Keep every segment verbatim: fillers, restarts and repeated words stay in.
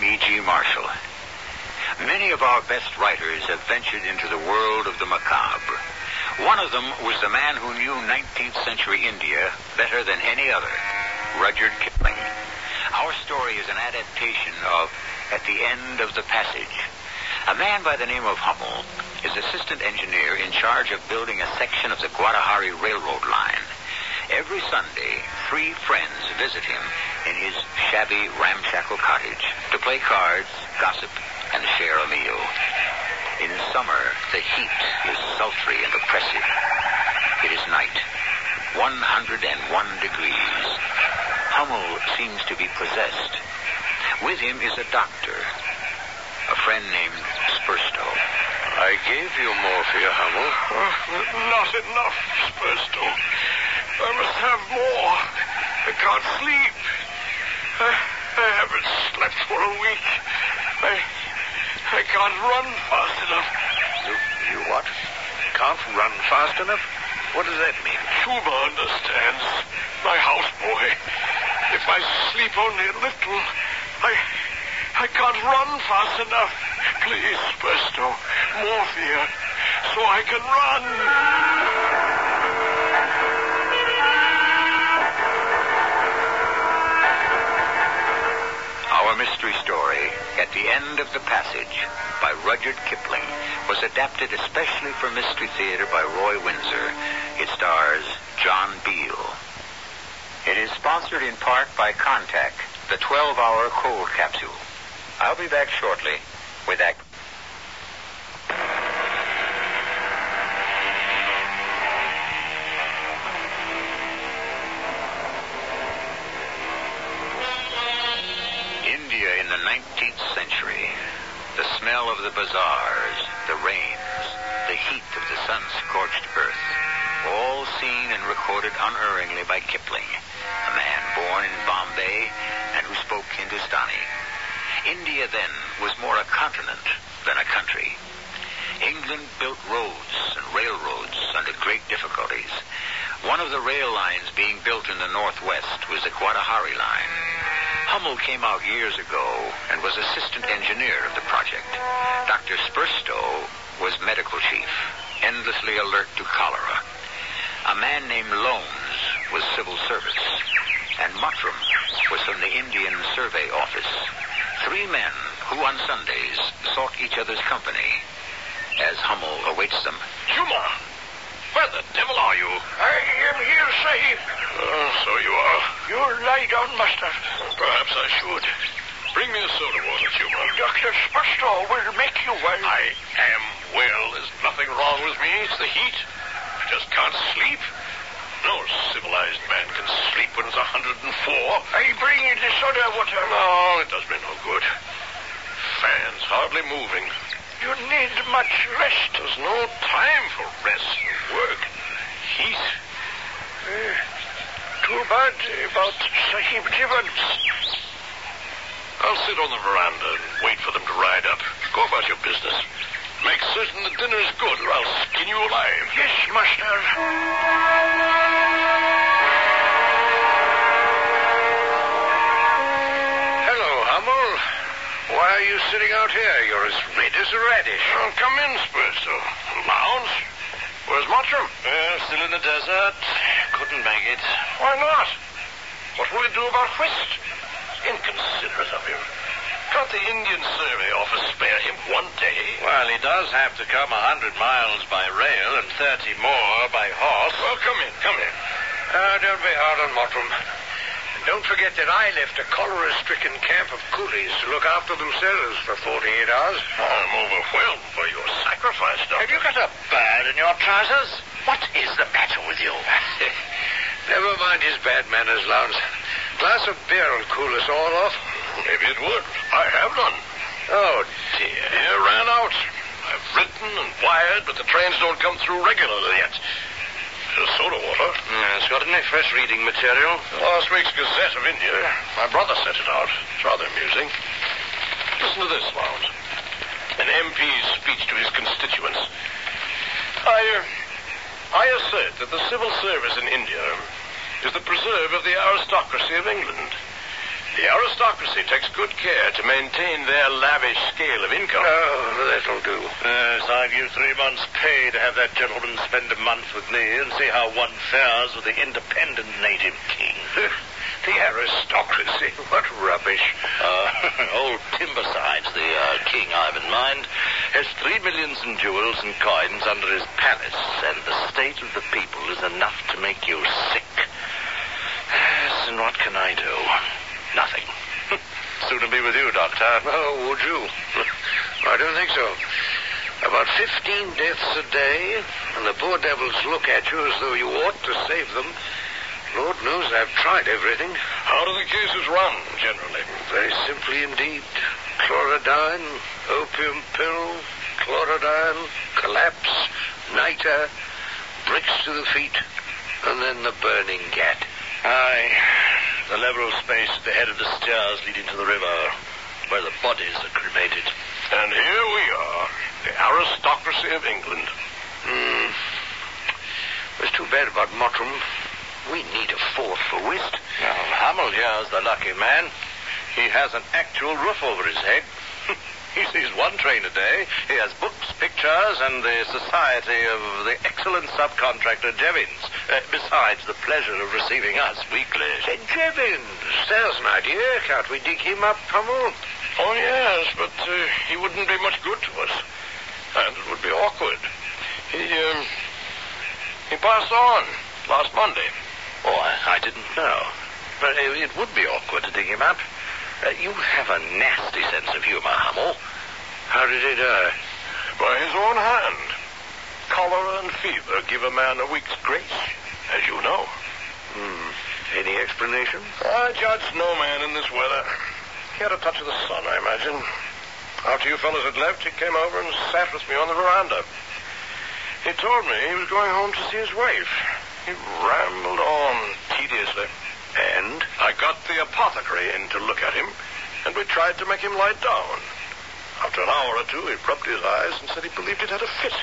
E G. Marshall. Many of our best writers have ventured into the world of the macabre. One of them was the man who knew nineteenth century India better than any other, Rudyard Kipling. Our story is an adaptation of At the End of the Passage. A man by the name of Hummel is assistant engineer in charge of building a section of the Guadalajara Railroad line. Every Sunday, three friends visit him in his shabby, ramshackle cottage to play cards, gossip, and share a meal. In summer, the heat is sultry and oppressive. It is night, one hundred one degrees. Hummel seems to be possessed. With him is a doctor, a friend named Spursto. I gave you morphia, Hummel. Uh, not enough, Spursto. I must have more. I can't sleep. I, I haven't slept for a week. I I can't run fast enough. You, you what? Can't run fast enough? What does that mean? Tuba understands. My houseboy. If I sleep only a little, I I can't run fast enough. Please, Spursto, morphia, so I can run. Our mystery story, At the End of the Passage, by Rudyard Kipling, was adapted especially for Mystery Theater by Roy Windsor. It stars John Beale. It is sponsored in part by Contact, the twelve-hour cold capsule. I'll be back shortly with Act... India in the nineteenth century. The smell of the bazaars, the rains, the heat of the sun-scorched earth, all seen and recorded unerringly by Kipling, a man born in Bombay and who spoke Hindustani. India then was more a continent than a country. England built roads and railroads under great difficulties. One of the rail lines being built in the northwest was the Guadalajara line. Hummel came out years ago and was assistant engineer of the project. Doctor Spursto was medical chief, endlessly alert to cholera. A man named Lones was civil service, and Mottram was from the Indian Survey Office. Three men who on Sundays sought each other's company as Hummel awaits them. Juma, where the devil are you? I am here, Sahib. Oh, so you are. You lie down, master. Perhaps I should. Bring me a soda water, Juma. Doctor Spursto will make you well. I am well. There's nothing wrong with me. It's the heat. I just can't sleep. No civilized man can sleep when it's one hundred four. I bring you the soda water. No, it does me no good. Fans hardly moving. You need much rest. There's no time for rest and work. Heat. Uh, too bad about Sahib Jivans. I'll sit on the veranda and wait for them to ride up. Go about your business. Make certain the dinner is good, or I'll skin you alive. Yes, master. Hello, Hummel. Why are you sitting out here? You're as red as a radish. Oh, come in, Spursto. Lounge. Where's Mottram? Uh, still in the desert. Couldn't make it. Why not? What will he do about Whist? Inconsiderate of him. Can't the Indian Survey Office spare him one day? Well, he does have to come a hundred miles by rail and thirty more by horse. Well, come in, come in. Uh, don't be hard on Mottram. And don't forget that I left a cholera-stricken camp of coolies to look after themselves for forty-eight hours. I'm overwhelmed by your sacrifice, Doctor. Have you got a bird in your trousers? What is the matter with you? Never mind his bad manners, Lowndes. Glass of beer will cool us all off. Maybe it would. I have none. Oh, dear. Beer ran out. I've written and wired, but the trains don't come through regularly yet. There's soda water. Yeah, it's got any fresh reading material? Last week's Gazette of India. My brother sent it out. It's rather amusing. Listen to this, Lowndes. An M P's speech to his constituents. I, uh, I assert that the civil service in India is the preserve of the aristocracy of England. The aristocracy takes good care to maintain their lavish scale of income. Oh, that'll do. Yes, I'll give three months' pay to have that gentleman spend a month with me and see how one fares with the independent native king. The aristocracy. What rubbish. Uh, old Timbersides, the uh, king I've in mind, has three millions in jewels and coins under his palace, and the state of the people is enough to make you sick. Yes, and what can I do? Nothing. Soon to be with you, Doctor. Oh, would you? I don't think so. About fifteen deaths a day, and the poor devils look at you as though you ought to save them. Lord knows I've tried everything. How do the cases run, generally? Very simply indeed. Chlorodyne, opium pill, chlorodyne, collapse, niter, bricks to the feet, and then the burning cat. Aye. The level space at the head of the stairs leading to the river, where the bodies are cremated. And here we are, the aristocracy of England. Hmm. It was too bad about Mottram. We need a fourth for whist. Now, Hamel here's the lucky man. He has an actual roof over his head. He sees one train a day. He has books, pictures, and the society of the excellent subcontractor Jevons, uh, besides the pleasure of receiving us weekly. Said Jevons. There's an idea. Can't we dig him up, Hummel? Oh, yes, but uh, he wouldn't be much good to us. And it would be awkward. He, um, he passed on last Monday. Oh, I, I didn't know. But uh, it would be awkward to dig him up. Uh, you have a nasty sense of humor, Hummel. How did he die? By his own hand. Cholera and fever give a man a week's grace, as you know. Hmm. Any explanation? I judge no man in this weather. He had a touch of the sun, I imagine. After you fellows had left, he came over and sat with me on the veranda. He told me he was going home to see his wife. He rambled on tediously. And? I got the apothecary in to look at him, and we tried to make him lie down. After an hour or two, he rubbed his eyes and said he believed it had a fit.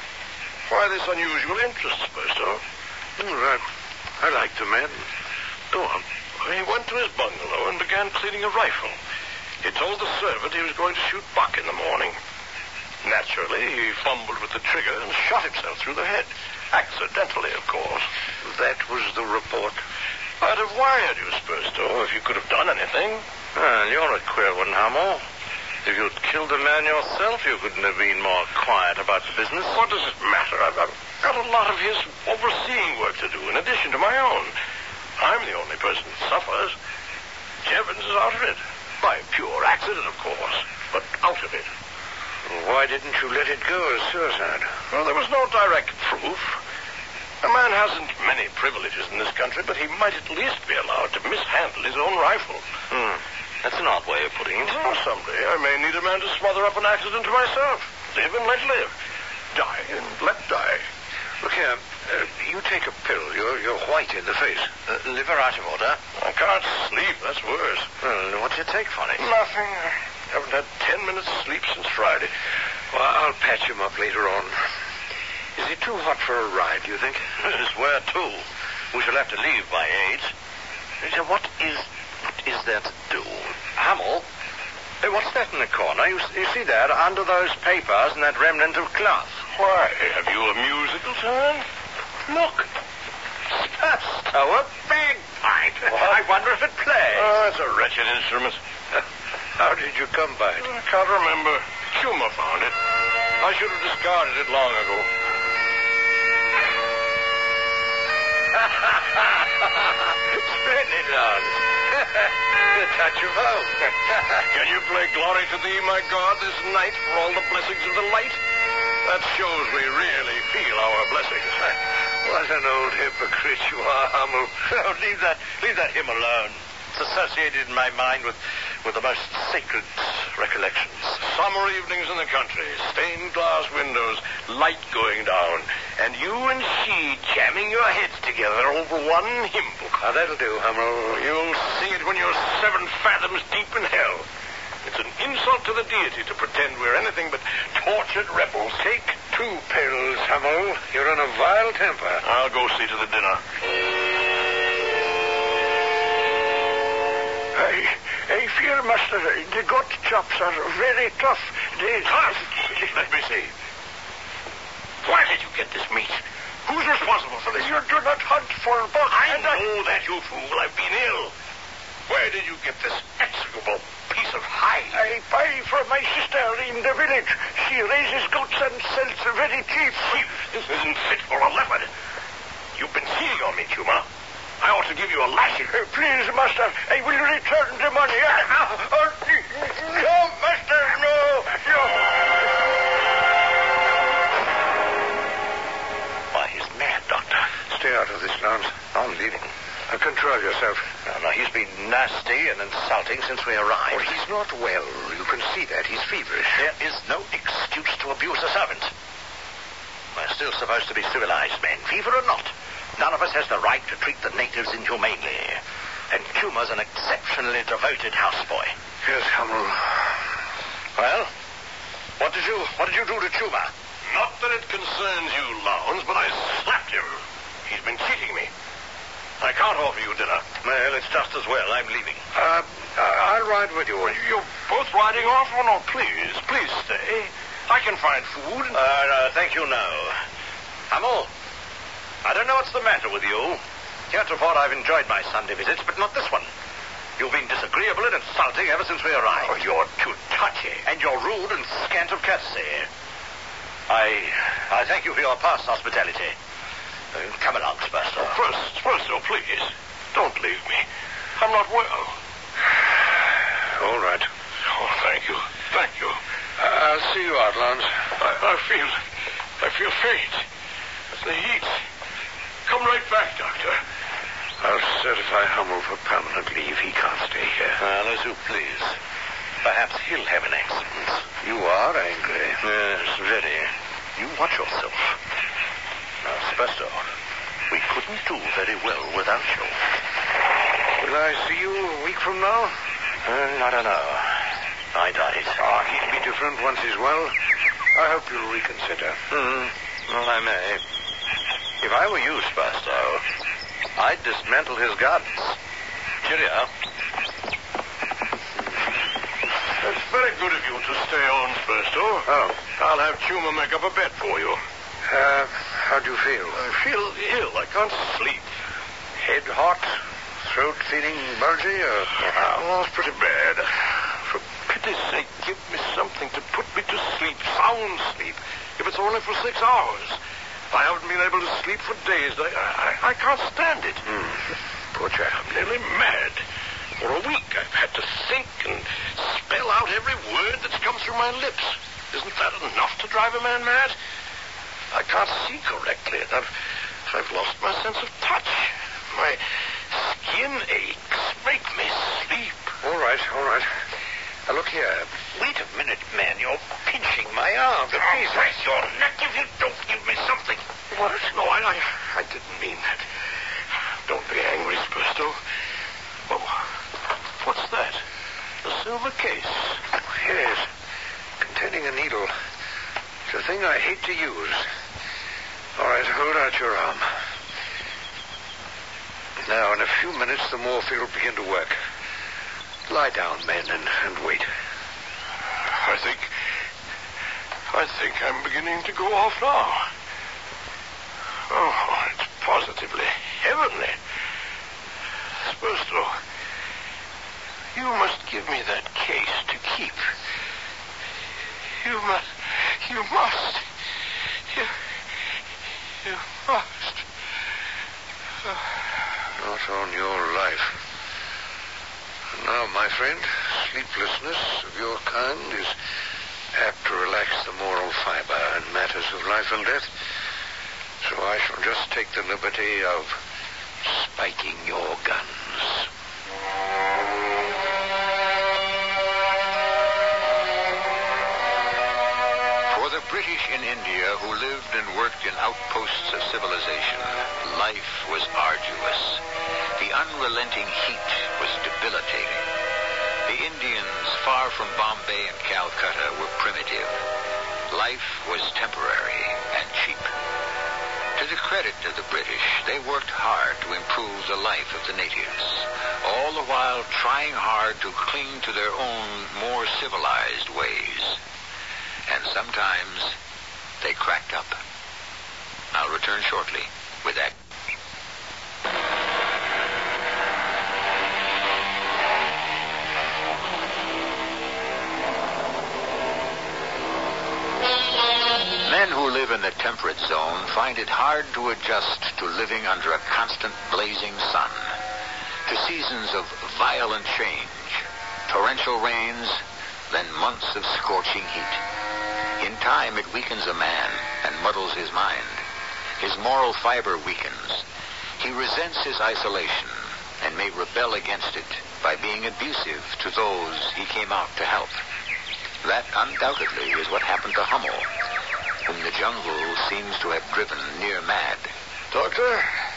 Why this unusual interest, Spurstow? All right. I like the man. Go on. He went to his bungalow and began cleaning a rifle. He told the servant he was going to shoot buck in the morning. Naturally, he fumbled with the trigger and shot himself through the head. Accidentally, of course. That was the report. I'd have wired you, Spurstow, if you could have done anything. Well, you're a queer one, Hummel. If you'd killed the man yourself, you couldn't have been more quiet about the business. What does it matter? I've, I've got a lot of his overseeing work to do, in addition to my own. I'm the only person that suffers. Jevons is out of it. By pure accident, of course, but out of it. Well, why didn't you let it go as suicide? Well, there was no direct proof. A man hasn't many privileges in this country, but he might at least be allowed to mishandle his own rifle. Hmm. That's an odd way of putting it. Well, someday I may need a man to smother up an accident to myself. Live and let live. Die and let die. Look here, uh, you take a pill. You're, you're white in the face. Uh, liver out of order? I can't sleep. That's worse. Well, what do you take for it? Nothing. I haven't had ten minutes sleep since Friday. Well, I'll patch him up later on. Is it too hot for a ride, do you think? Yes, where to? We shall have to leave by eight. So what is what is there to do? Hummel? Hey, what's that in the corner? You, you see that? Under those papers and that remnant of cloth. Why, have you a musical turn? Look. Spurstow, a bagpipe. I wonder if it plays. Oh, it's a wretched instrument. How did you come by it? I can't remember. Humor found it. I should have discarded it long ago. Splendid, Lance. A touch of home. Can you play Glory to Thee, my God, this night for all the blessings of the light? That shows we really feel our blessings. What an old hypocrite you are, Hummel. Oh, leave that, leave that hymn alone. It's associated in my mind with, with the most sacred recollections. Summer evenings in the country, stained glass windows, light going down, and you and she jamming your heads together over one hymn book. Now, that'll do, Hummel. You'll see it when you're seven fathoms deep in hell. It's an insult to the deity to pretend we're anything but tortured rebels. Take two pills, Hummel. You're in a vile temper. I'll go see to the dinner. I, I fear, Master, the goat chops are very tough. They... Tough? Let me see. Where did you get this meat? Who's responsible for this? You do not hunt for buck. I know I... that, you fool. I've been ill. Where did you get this execrable piece of hide? I buy from my sister in the village. She raises goats and sells very cheap. Cheap? This isn't fit for a leopard. You've been cheating on me, Chuma. I ought to give you a lashing. Uh, please, Master, I will return the money. Oh, no, Master, no, no. Why, he's mad, Doctor. Stay out of this, Lance. I'm leaving. Uh, control yourself. No, no, he's been nasty and insulting since we arrived. Oh, he's not well. You can see that. He's feverish. There is no excuse to abuse a servant. We're still supposed to be civilized men, fever or not. None of us has the right to treat the natives inhumanely. And Chuma's an exceptionally devoted houseboy. Yes, Hummel. Well, what did you what did you do to Chuma? Not that it concerns you, Lowndes, but I slapped him. He's been cheating me. I can't offer you dinner. Well, it's just as well. I'm leaving. Uh, I'll ride with you. You're both riding off? Oh, no, please. Please stay. I can find food. Uh, uh thank you, no. Hummel, I don't know what's the matter with you. Heretofore I've enjoyed my Sunday visits, but not this one. You've been disagreeable and insulting ever since we arrived. Oh, you're too touchy. And you're rude and scant of courtesy. I I thank you for your past hospitality. Uh, come along, Spurstow. Oh, first, Spurstow, please. Don't leave me. I'm not well. All right. Oh, thank you. Thank you. Uh, I'll see you out, Lance. I, I feel... I feel faint. It's the heat. Come right back, Doctor. I'll certify Hummel for permanent leave. He can't stay here. Well, as you please. Perhaps he'll have an accident. You are angry. Yes, very. You watch yourself. Now, Spurstow, we couldn't do very well without you. Will I see you a week from now? Uh, I don't know. I doubt it. Oh, he'll be different once he's well. I hope you'll reconsider. Hmm. Well, I may. If I were you, Spurstow, I'd dismantle his gardens. Cheerio. That's very good of you to stay on, Spurstow. Oh. I'll have Chuma make up a bed for you. Uh, how do you feel? I feel ill. I can't sleep. Head hot? Throat feeling bulgy? Or, or how? Oh, it's pretty bad. For pity's sake, give me something to put me to sleep. Sound sleep. If it's only for six hours. I haven't been able to sleep for days. I, I, I can't stand it. Mm. Poor chap. I'm nearly mad. For a week, I've had to think and spell out every word that's come through my lips. Isn't that enough to drive a man mad? I can't see correctly. I've, I've lost my sense of touch. My skin aches make me sleep. All right, all right. Now, look here. Wait a minute, man. You're pinching my arm. Oh, please, bless your neck if you don't give me something. What? No, I, I, I didn't mean that. Don't be angry, Spurstow. Oh, what's that? A silver case. Yes, containing a needle. It's a thing I hate to use. All right, hold out your arm. Now, in a few minutes, the morphine will begin to work. Lie down, men, and, and wait. I think... I think I'm beginning to go off now. Oh, it's positively heavenly. Spurstow, you must give me that case to keep. You must... You must... You... You must... Uh... Not on your life. Now, my friend, sleeplessness of your kind is apt to relax the moral fiber in matters of life and death. So I shall just take the liberty of spiking your guns. For the British in India who lived and worked in outposts of civilization, life was arduous. The unrelenting heat was debilitating. The Indians, far from Bombay and Calcutta, were primitive. Life was temporary and cheap. To the credit of the British, they worked hard to improve the life of the natives. all the while trying hard to cling to their own more civilized ways. And sometimes they cracked up. I'll return shortly with that. Men who live in the temperate zone find it hard to adjust to living under a constant blazing sun, to seasons of violent change, torrential rains, then months of scorching heat. In time, it weakens a man and muddles his mind. His moral fiber weakens. He resents his isolation and may rebel against it by being abusive to those he came out to help. That undoubtedly is what happened to Hummel, whom the jungle seems to have driven near mad. Doctor?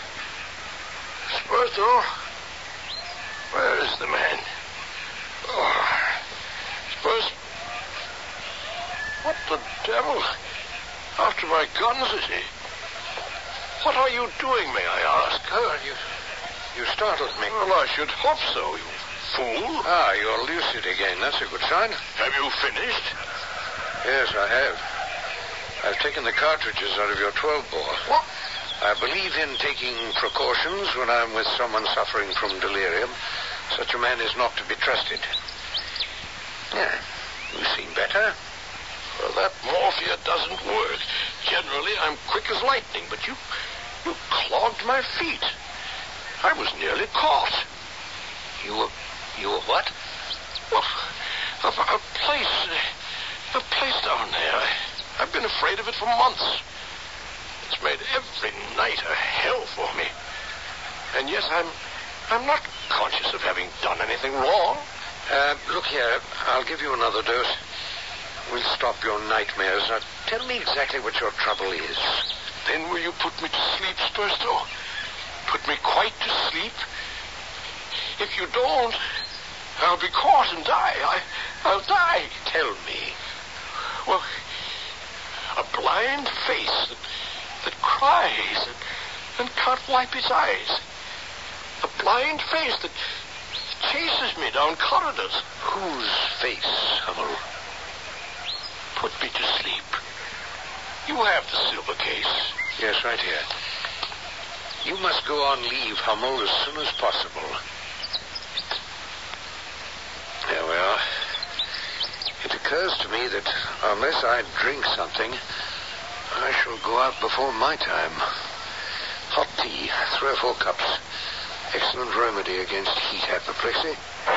Sperto? Where is the man? Oh, Spurs... What the devil? After my guns, is he? What are you doing, may I ask? Oh, you... you startled me. Well, I should hope so, you fool. Ah, you're lucid again. That's a good sign. Have you finished? Yes, I have. I've taken the cartridges out of your twelve bore. What? I believe in taking precautions when I'm with someone suffering from delirium. Such a man is not to be trusted. Yeah, you seem better. Well, that morphia doesn't work. Generally, I'm quick as lightning, but you... you clogged my feet. I was nearly caught. You were... you were what? Well, a, a place... a place down there. I, I've been afraid of it for months. It's made every night a hell for me. And yet I'm... I'm not conscious of having done anything wrong. Uh, look here, I'll give you another dose. We'll stop your nightmares. Now, tell me exactly what your trouble is. Then will you put me to sleep, Spursto? Put me quite to sleep? If you don't, I'll be caught and die. I, I'll die. Tell me. Well, a blind face that, that cries and, and can't wipe its eyes. A blind face that chases me down corridors. Whose face, Hummel? Put me to sleep. You have the silver case. Yes, right here. You must go on leave, Hummel, as soon as possible. There we are. It occurs to me that unless I drink something, I shall go out before my time. Hot tea, three or four cups. Excellent remedy against heat apoplexy.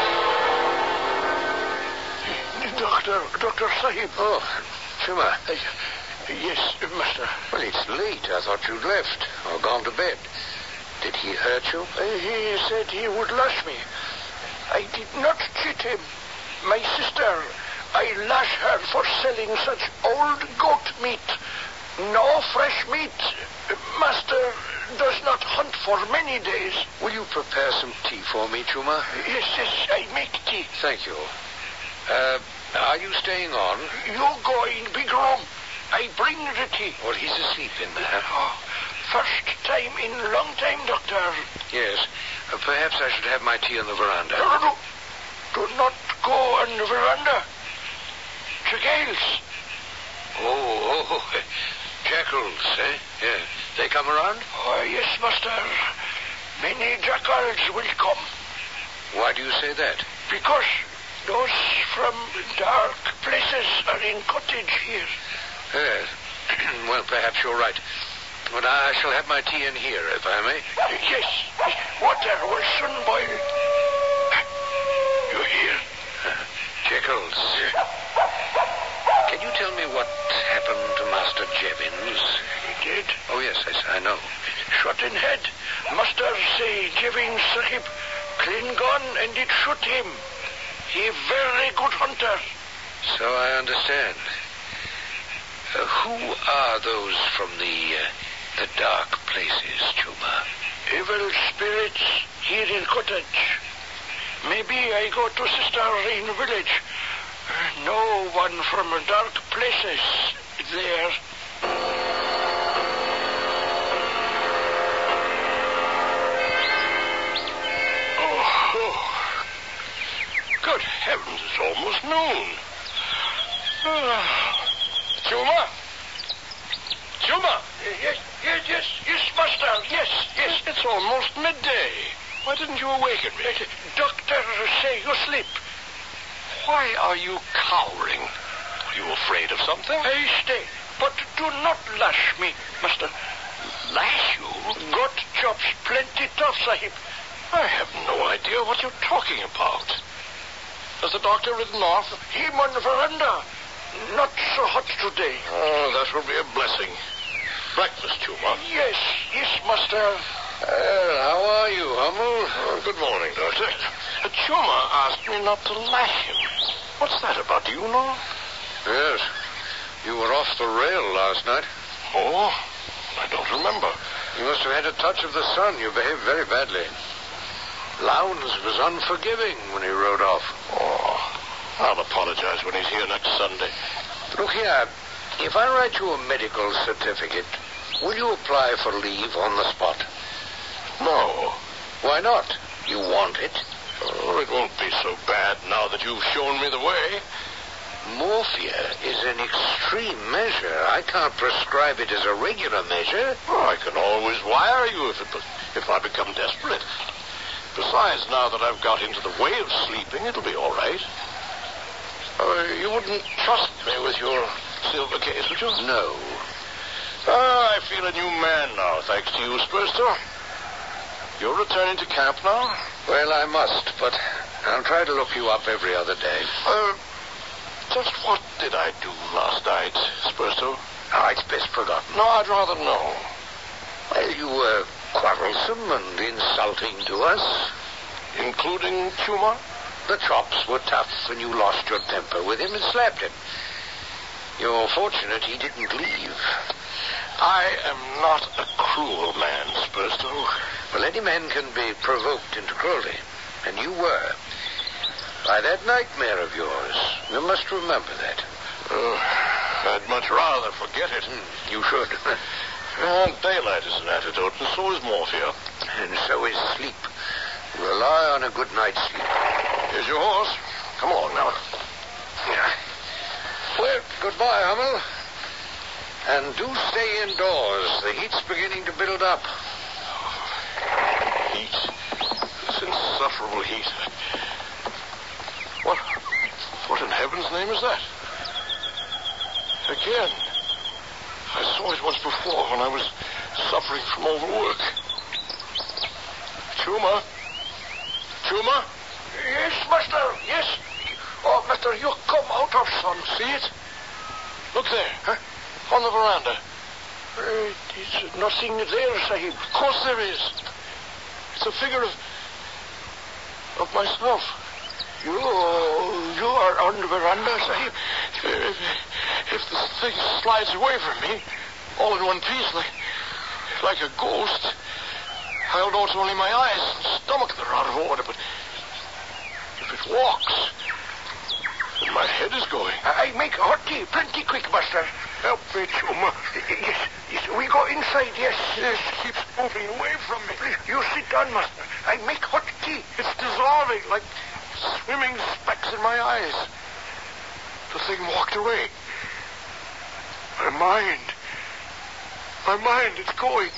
Doctor, Doctor Sahib. Oh, Chuma. Uh, yes, master. Well, it's late. I thought you'd left or gone to bed. Did he hurt you? Uh, he said he would lash me. I did not cheat him. My sister, I lash her for selling such old goat meat. No fresh meat. Master does not hunt for many days. Will you prepare some tea for me, Chuma? Yes, yes, I make tea. Thank you. Uh, are you staying on? You go in big room. I bring the tea. Well, he's asleep in there. Oh, first time in long time, doctor. Yes. Uh, perhaps I should have my tea on the veranda. No, no, no. Do not go on the veranda. Jackals. Oh, oh. Jackals, eh? Yeah. They come around? Oh, yes, master. Many jackals will come. Why do you say that? Because those from dark places are in cottage here. Yes. Well, perhaps you're right. But I shall have my tea in here, if I may. Yes. Water will soon boil. You hear? Uh, Jackals. Can you tell me what happened to Master Jevons? He did. Oh, yes, yes, I know. Shot in head. Master say Jevons Sahib clean gun and it shoot him. He very good hunter. So I understand. Uh, who are those from the uh, the dark places, Chuma? Evil spirits here in cottage. Maybe I go to sister in village. No one from dark places there. Oh, oh. Good heavens, it's almost noon. Ah. Chuma? Chuma? Yes, yes, yes, yes, master. Yes, yes. It's almost midday. Why didn't you awaken me? Doctor say you sleep. Why are you cowering? Are you afraid of something? I stay, but do not lash me, master. Lash you? Got chops plenty tough, Sahib. I have no idea what you're talking about. Has the doctor ridden off? Him on the veranda. Not so hot today. Oh, that will be a blessing. Breakfast, Chuma. Yes, yes, master. Well, how are you, Hummel? Oh, good morning, Doctor. Uh, Chuma asked me not to lash him. What's that about? Do you know? Yes. You were off the rail last night. Oh, I don't remember. You must have had a touch of the sun. You behaved very badly. Lowndes was unforgiving when he rode off. Oh, I'll apologize when he's here next Sunday. Look here. If I write you a medical certificate, will you apply for leave on the spot? No. Why not? You want it? Oh, it won't be so bad now that you've shown me the way. Morphia is an extreme measure. I can't prescribe it as a regular measure. Oh, I can always wire you if it, if I become desperate. Besides, now that I've got into the way of sleeping, it'll be all right. Uh, you wouldn't trust me with your silver case, would you? No. Oh, I feel a new man now, thanks to you, Spurster. You're returning to camp now? Well, I must, but I'll try to look you up every other day. Uh, just what did I do last night, Spurster? Oh, it's best forgotten. No, I'd rather know. Well, you were quarrelsome and insulting to us. Including Chuma? The chops were tough, and you lost your temper with him and slapped him. You're fortunate he didn't leave. I am not a cruel man, Spurstow. Well, any man can be provoked into cruelty, and you were. By that nightmare of yours. You must remember that. Uh, I'd much rather forget it. Mm, you should. uh, daylight is an antidote, and so is morphia. And so is sleep. Rely on a good night's sleep. Here's your horse. Come along now. Yeah. Well, goodbye, Hummel. And do stay indoors. The heat's beginning to build up. Heat. This insufferable heat. What? What in heaven's name is that? Again. I saw it once before when I was suffering from overwork. Chuma? Chuma? Yes, master, yes. Oh, master, you come out of sun. See it? Look there. Huh? On the veranda. Uh, there's nothing there, Sahib. Of course there is. It's a figure of... of myself. You... you are on the veranda, Sahib? If, if this thing slides away from me, all in one piece, like... like a ghost, I'll know it's only my eyes and stomach that are out of order, but... if it walks... then my head is going. I make hot tea plenty quick, master. Help me, Chuma. Yes, yes, we go inside, yes. Yes, it keeps moving away from me. Please, you sit down, master. I make hot tea. It's dissolving like swimming specks in my eyes. The thing walked away. My mind. My mind, it's going.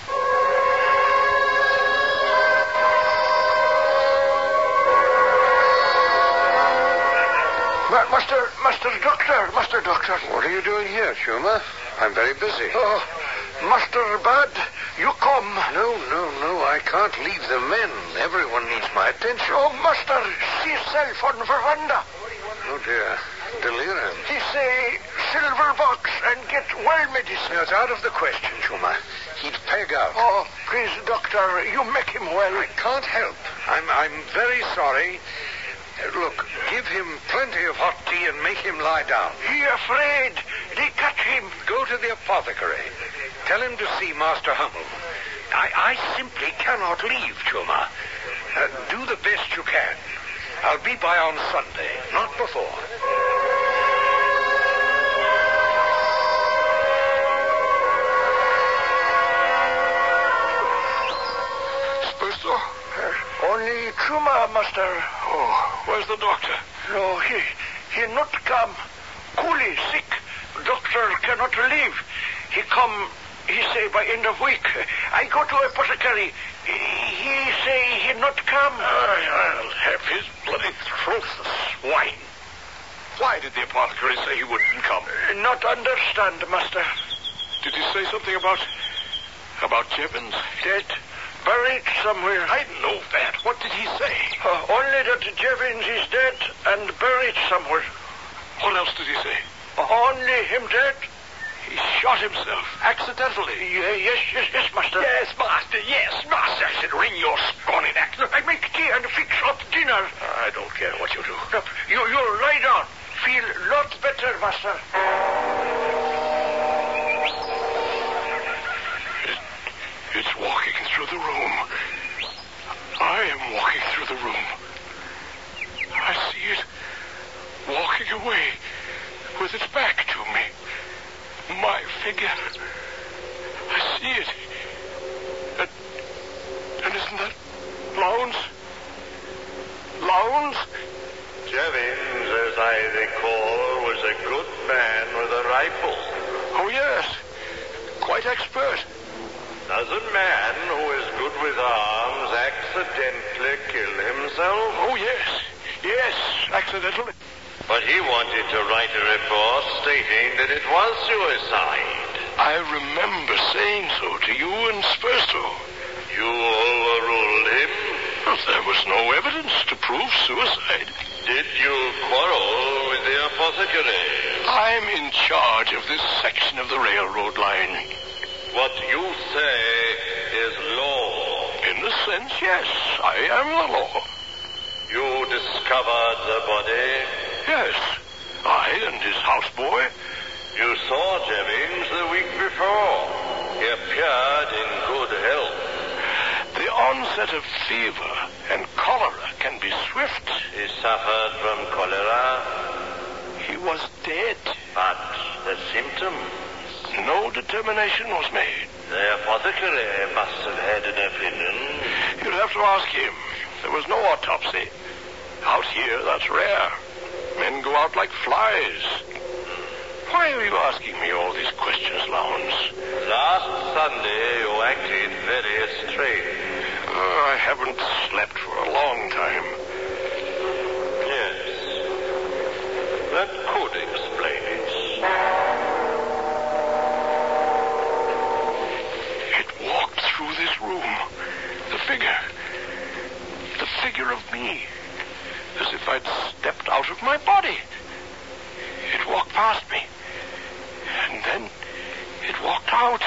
Ma- Master, Master Doctor, Master Doctor. What are you doing here, Chuma? I'm very busy. Oh, Master Bad, you come. No, no, no. I can't leave the men. Everyone needs my attention. Oh, Master, see self on veranda. Oh, dear. Delirium. He say silver box and get well medicine. No, it's out of the question, Chuma. He'd peg out. Oh, please, Doctor, you make him well. I can't help. I'm, I'm very sorry. Uh, look, give him plenty of hot tea and make him lie down. He afraid. They catch him. Go to the apothecary. Tell him to see Master Hummel. I, I simply cannot leave, Chuma. Uh, do the best you can. I'll be by on Sunday, not before. Only Chuma, master. Oh, where's the doctor? No, he he not come. Coolie, sick. Doctor cannot leave. He come, he say, by end of week. I go to apothecary. He, he say he not come. I'll have his bloody throat, the swine. Why did the apothecary say he wouldn't come? Uh, not understand, master. Did he say something about... about Jevons? Dead. Buried somewhere. I know that. What did he say? Uh, only that Jevons is dead and buried somewhere. What else did he say? Only him dead. He shot himself accidentally. Yeah, yes, yes, yes, master. Yes, master, yes, master. I said, ring your scrawny neck. I make tea and fix up dinner. I don't care what you do. No, you, you lie down. Feel lot better, master. It, it's walking through the room. I am walking through the room. I see it walking away with its back to me. My figure. I see it. And, and isn't that Lowndes? Lowndes? Jevons, as I recall, was a good man with a rifle. Oh, yes. Quite expert. Does a man who is good with arms accidentally kill himself? Oh, yes. Yes, accidentally. But he wanted to write a report stating that it was suicide. I remember saying so to you and Spurstow. You overruled him? Well, there was no evidence to prove suicide. Did you quarrel with the apothecary? I'm in charge of this section of the railroad line. What you say is law. In a sense, yes, I am the law. You discovered the body? Yes, I and his houseboy. You saw Jevons the week before. He appeared in good health. The onset of fever and cholera can be swift. He suffered from cholera? He was dead. But the symptoms? No determination was made. The apothecary must have had an opinion. You'll have to ask him. There was no autopsy. Out here, that's rare. Men go out like flies. Why are you asking me all these questions, Lowndes? Last Sunday, you acted very strange. Oh, I haven't slept for a long time. Yes. That could explain it. It walked through this room. The figure. The figure of me. As if I'd stepped out of my body. It walked past me. And then it walked out.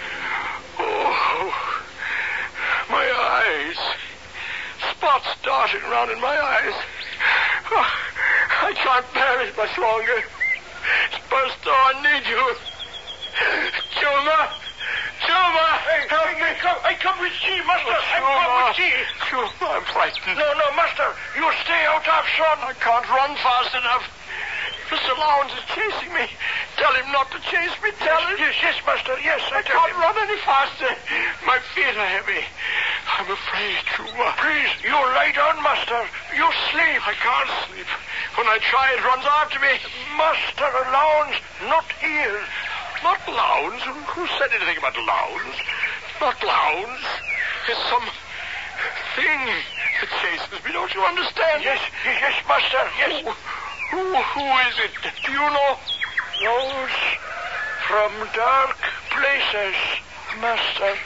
Oh, my eyes. Spots darting around in my eyes. Oh, I can't bear it much longer. Spurstow, I need you. Chuma! Chuma! Hey, help me! I come, I come with tea, master. I come with tea. Chuma, I'm frightened. No, no, master. You stay out of sun. I can't run fast enough. Mister Lowndes is chasing me. Tell him not to chase me. Tell him. Yes, yes, master. Yes, I, I tell can't him. run any faster. My feet are heavy. I'm afraid, Chuma. Please, you lie down, master. You sleep. I can't sleep. When I try, it runs after me. Master Lowndes, not here. Not Lowndes? Who said anything about Lowndes? Not Lowndes. It's some thing that chases me. Don't you understand? Yes, yes, yes, master. Yes. Who, who, who is it? Do you know? Those from dark places, master.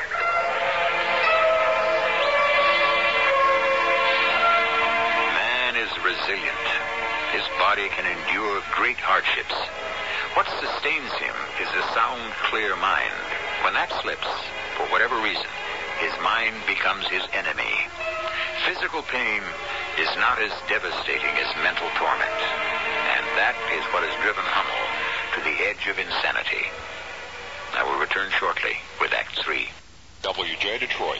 Man is resilient. His body can endure great hardships. What sustains him is a sound, clear mind. When that slips, for whatever reason, his mind becomes his enemy. Physical pain is not as devastating as mental torment. And that is what has driven Hummel to the edge of insanity. I will return shortly with Act Three. W J Detroit.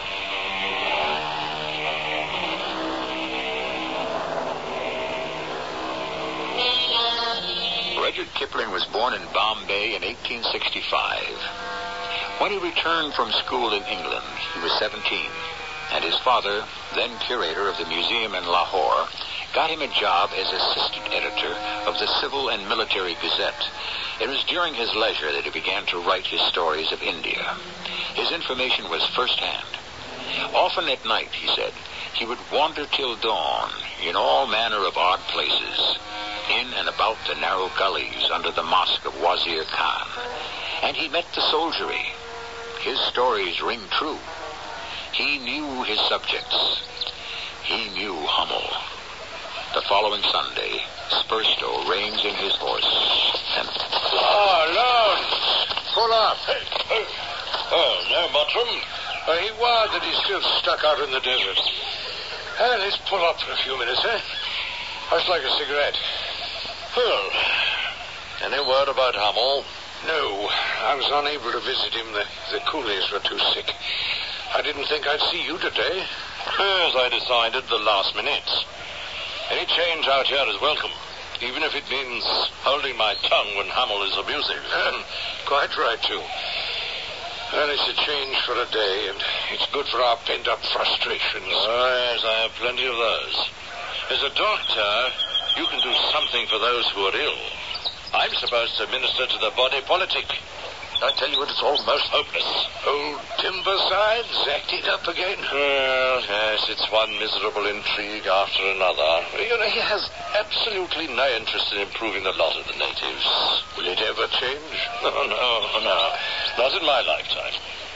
Rudyard Kipling was born in Bombay in eighteen sixty-five. When he returned from school in England, he was seventeen. and his father, then curator of the museum in Lahore, got him a job as assistant editor of the Civil and Military Gazette. It was during his leisure that he began to write his stories of India. His information was first-hand. Often at night, he said, he would wander till dawn in all manner of odd places, in and about the narrow gullies under the mosque of Wazir Khan. And he met the soldiery. His stories ring true. He knew his subjects. He knew Hummel. The following Sunday, Spurstow reins in his horse and... Oh, Lawrence! Pull up. Hey, hey. Oh, no, Mottram. Uh, he wired that he's still stuck out in the desert. Uh, let's pull up for a few minutes, eh? I'd like a cigarette. Well, any word about Hummel? No, I was unable to visit him. The, the coolies were too sick. I didn't think I'd see you today. As I decided the last minute. Any change out here is welcome, even if it means holding my tongue when Hummel is abusive. Um, quite right, too. Well, it's a change for a day, and it's good for our pent-up frustrations. Oh, yes, I have plenty of those. As a doctor, you can do something for those who are ill. I'm supposed to minister to the body politic. I tell you, it's almost hopeless. Old Timbersides acting up again? Well, yes, it's one miserable intrigue after another. You know, he has absolutely no interest in improving the lot of the natives. Will it ever change? No, no, no. Not in my lifetime.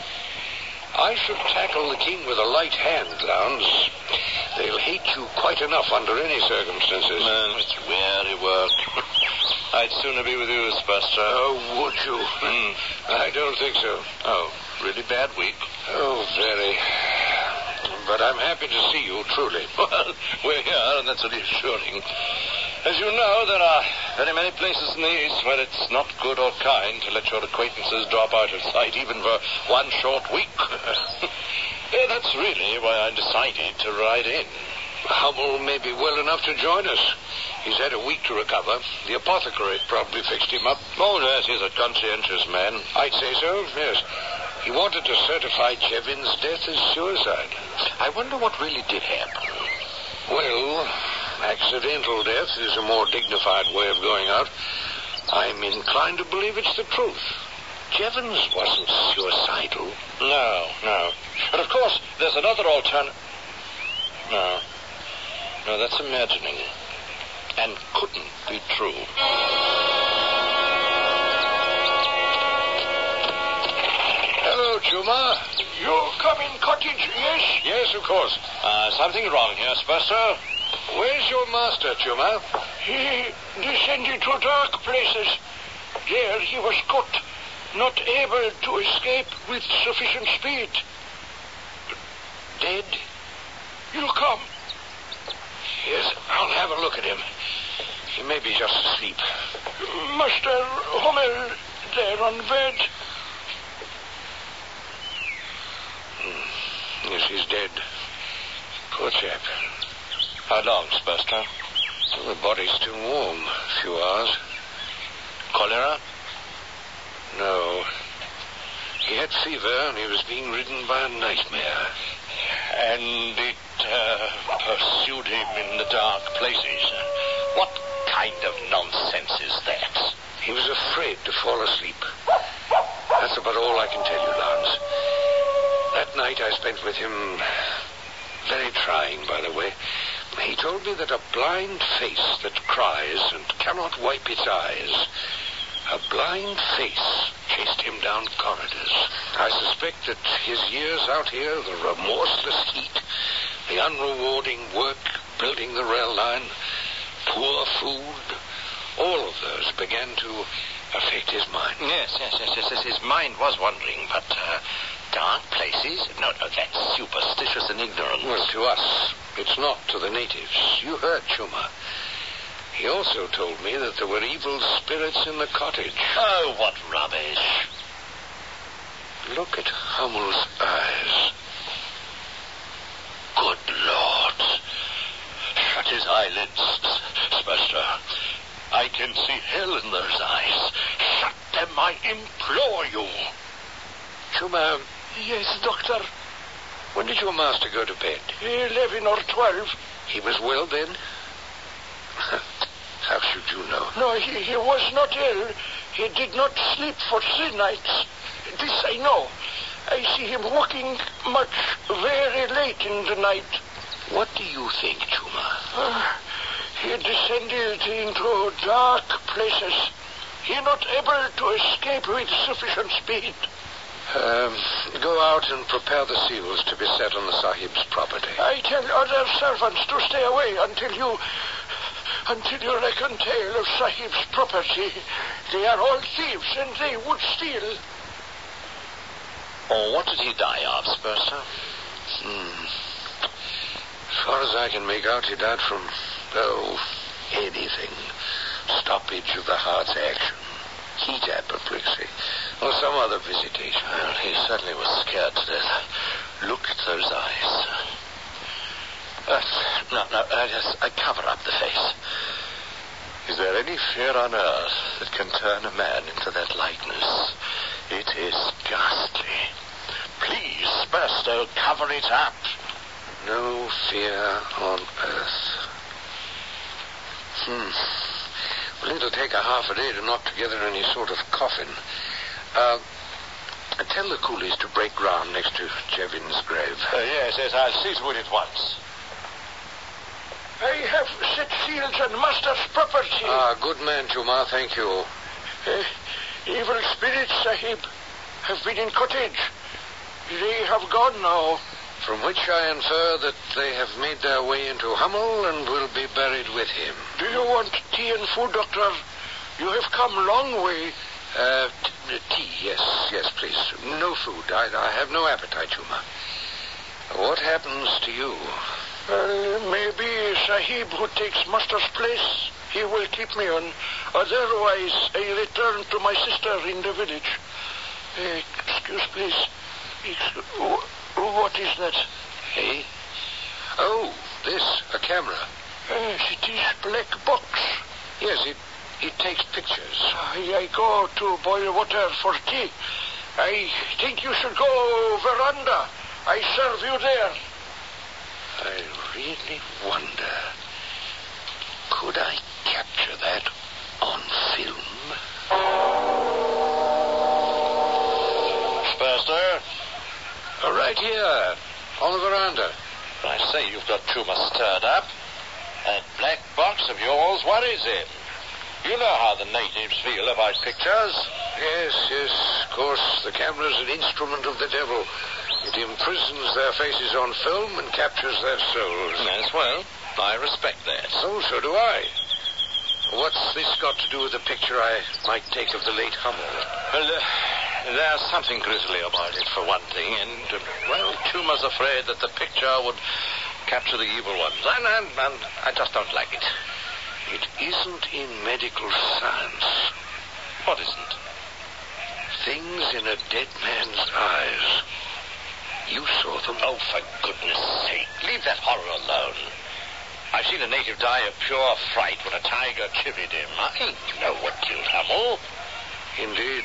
I should tackle the king with a light hand, Lowndes. They'll hate you quite enough under any circumstances. Man, it's weary work. I'd sooner be with you, Spurstow. Oh, would you? Mm. I don't think so. Oh, really bad week? Oh, very. But I'm happy to see you, truly. Well, we're here, and that's reassuring. As you know, there are very many places in the East where it's not good or kind to let your acquaintances drop out of sight even for one short week. Yeah, that's really why I decided to ride in. Hummel may be well enough to join us. He's had a week to recover. The apothecary probably fixed him up. Oh, yes, he's a conscientious man. I'd say so, yes. He wanted to certify Chevin's death as suicide. I wonder what really did happen. Well, accidental death is a more dignified way of going out. I'm inclined to believe it's the truth. Jevons wasn't suicidal. No, no. But, of course, there's another alternative. No. No, that's imagining. And couldn't be true. Hello, Chuma. You come in cottage, yes? Yes, of course. Uh, something wrong here, Spurstow. Where's your master, Chuma? He descended to dark places. There he was caught, not able to escape with sufficient speed. Dead? You come. Yes, I'll have a look at him. He may be just asleep. Master Hummel there on bed. Hmm. Yes, he's dead. Poor chap. How long, Spurstow? Well, the body's still warm. A few hours. Cholera? No. He had fever and he was being ridden by a nightmare. And it uh, pursued him in the dark places. What kind of nonsense is that? He was afraid to fall asleep. That's about all I can tell you, Lance. That night I spent with him, very trying, by the way. He told me that a blind face that cries and cannot wipe its eyes, a blind face chased him down corridors. I suspect that his years out here, the remorseless heat, the unrewarding work building the rail line, poor food, all of those began to affect his mind. Yes, yes, yes, yes, yes. His mind was wandering, but uh, dark places? No, no, that's superstitious and ignorant. Well, to us, it's not to the natives. You heard Chuma. He also told me that there were evil spirits in the cottage. Oh, what rubbish. Look at Hummel's eyes. Good Lord. Shut his eyelids, Spurstow. I can see hell in those eyes. Shut them, I implore you. Chuma. Yes, Doctor. When did your master go to bed? Eleven or twelve. He was well then? How should you know? No, he, he was not ill. He did not sleep for three nights. This I know. I see him walking much, very late in the night. What do you think, Chuma? Uh, he descended into dark places. He not able to escape with sufficient speed. Um, go out and prepare the seals to be set on the Sahib's property. I tell other servants to stay away until you... until you reckon tale of Sahib's property. They are all thieves, and they would steal. Oh, what did he die of, Spurstar? Hmm. As far as I can make out, he died from, oh, anything. Stoppage of the heart's action. Heat apoplexy. Or some other visitation. Well, he certainly was scared to death. Look at those eyes. Uh, no, no, I just I cover up the face. Is there any fear on earth that can turn a man into that likeness? It is ghastly. Please, Spurstar, cover it up. No fear on earth. Hmm. Well, it'll take a half a day to knock together any sort of coffin. Uh, tell the coolies to break ground next to Jevin's grave. Uh, yes, yes, I'll see to it at once. I have set seals on master's property. Ah, good man, Chuma, thank you. Uh, evil spirits, Sahib, have been in cottage. They have gone now. From which I infer that they have made their way into Hummel and will be buried with him. Do you want tea and food, Doctor? You have come a long way. Uh, t- tea, yes, yes, please. No food. I, I have no appetite, Chuma. What happens to you? Well, maybe Sahib, who takes master's place, he will keep me on. Otherwise, I return to my sister in the village. Uh, excuse, please. Excuse, what is that? Hey? Oh, this, a camera. Yes, it is black box. Yes, it it takes pictures. I, I go to boil water for tea. I think you should go veranda. I serve you there. I really wonder, could I capture that on film? Spurstar? Oh, right here, on the veranda. I say you've got Chuma stirred up. That black box of yours worries him. You know how the natives feel about pictures. Yes, yes, of course, the camera's an instrument of the devil. It imprisons their faces on film and captures their souls. Yes, well, I respect that. Oh, so do I. What's this got to do with the picture I might take of the late Hummel? Well, uh, there's something grisly about it, for one thing, and, uh, well, Chuma's afraid that the picture would capture the evil ones, and, and, and I just don't like it. It isn't in medical science. What isn't? Things in a dead man's eyes. You saw them. Oh, for goodness sake, leave that horror alone. I've seen a native die of pure fright when a tiger chivied him. I know what killed Hummel. Indeed.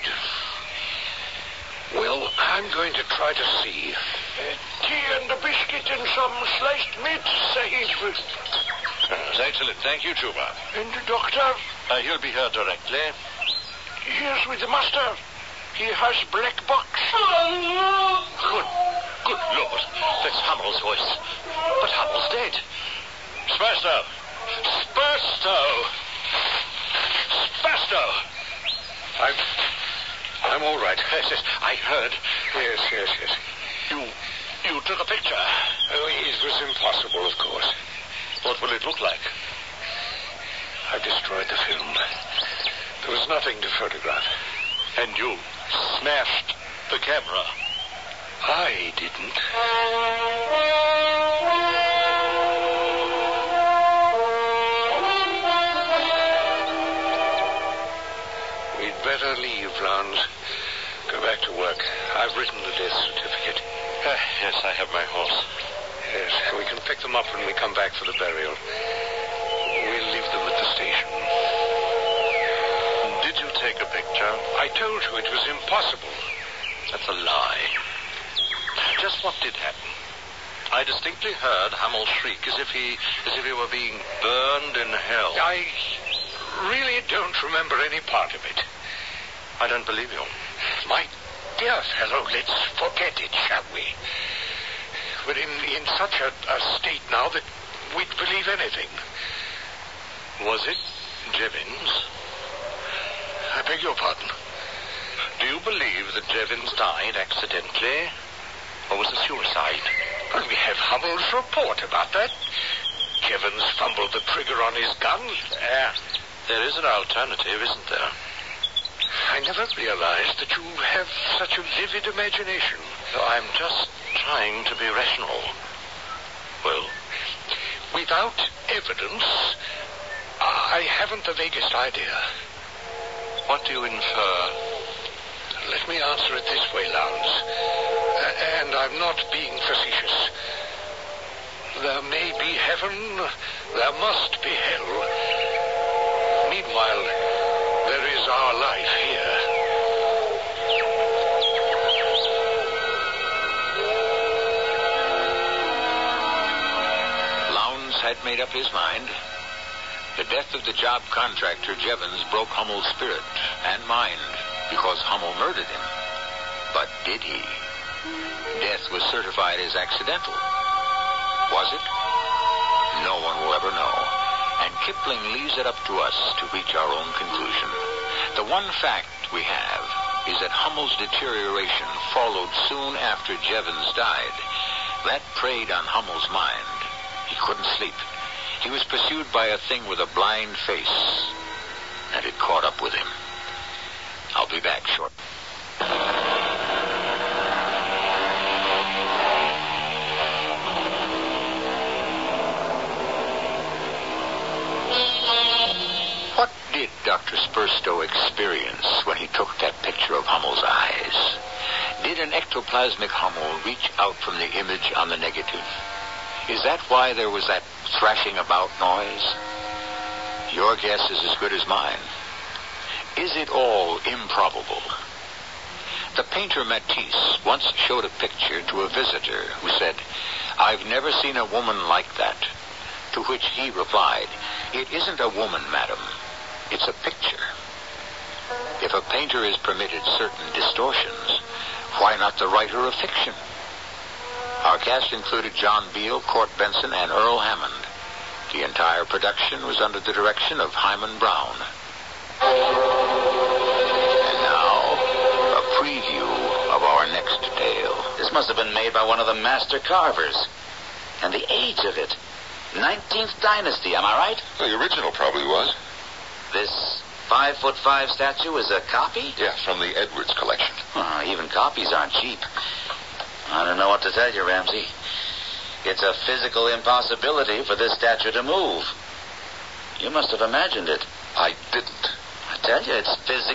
Well, I'm going to try to see. Uh, tea and a biscuit and some sliced meat, Sahib. That's excellent. Thank you, Chuma. And the doctor? Uh, he'll be here directly. Here's with the master. He has black box. Good, good Lord. That's Hummel's voice. But Hummel's dead. Spurstar! Spurstar! Spurstar! I'm... I'm all right. Yes, yes, I heard. Yes, yes, yes. You... you took a picture. Oh, it was impossible, of course. What will it look like? I destroyed the film. There was nothing to photograph. And you smashed the camera. I didn't. We'd better leave, Lance. Go back to work. I've written the death certificate. Uh, yes, I have my horse. Yes, we can pick them up when we come back for the burial. We'll leave them at the station. Did you take a picture? I told you it was impossible. That's a lie. Just what did happen? I distinctly heard Hummel shriek as if he as if he were being burned in hell. I really don't remember any part of it. I don't believe you. My dear fellow, let's forget it, shall we? We're in, in such a, a state now that we'd believe anything. Was it Jevons? I beg your pardon? Do you believe that Jevons died accidentally? Or was it suicide? Well, we have Hummel's report about that. Jevons fumbled the trigger on his gun. Yeah. There is an alternative, isn't there? I never realized that you have such a vivid imagination. So I'm just trying to be rational. Well? Without evidence, I haven't the vaguest idea. What do you infer? Let me answer it this way, Lowndes. Uh, and I'm not being facetious. There may be heaven, there must be hell. Meanwhile, there is our life here. Lowndes had made up his mind. The death of the job contractor Jevons broke Hummel's spirit and mind because Hummel murdered him. But did he? Death was certified as accidental. Was it? No one will ever know. And Kipling leaves it up to us to reach our own conclusion. The one fact we have is that Hummel's deterioration followed soon after Jevons died. That preyed on Hummel's mind. He couldn't sleep. He was pursued by a thing with a blind face, and it caught up with him. I'll be back shortly. What did Doctor Spurstow experience when he took that picture of Hummel's eyes? Did an ectoplasmic Hummel reach out from the image on the negative? Is that why there was that thrashing about noise? Your guess is as good as mine. Is it all improbable? The painter Matisse once showed a picture to a visitor who said, "I've never seen a woman like that." To which he replied, "It isn't a woman, madam. It's a picture." If a painter is permitted certain distortions, why not the writer of fiction? Our cast included John Beal, Court Benson, and Earl Hammond. The entire production was under the direction of Hyman Brown. And now, a preview of our next tale. This must have been made by one of the master carvers. And the age of it. nineteenth dynasty, am I right? Well, the original probably was. This five foot five statue is a copy? Yeah, from the Edwards collection. Oh, even copies aren't cheap. I don't know what to tell you, Ramsey. It's a physical impossibility for this statue to move. You must have imagined it. I didn't. I tell you, it's physically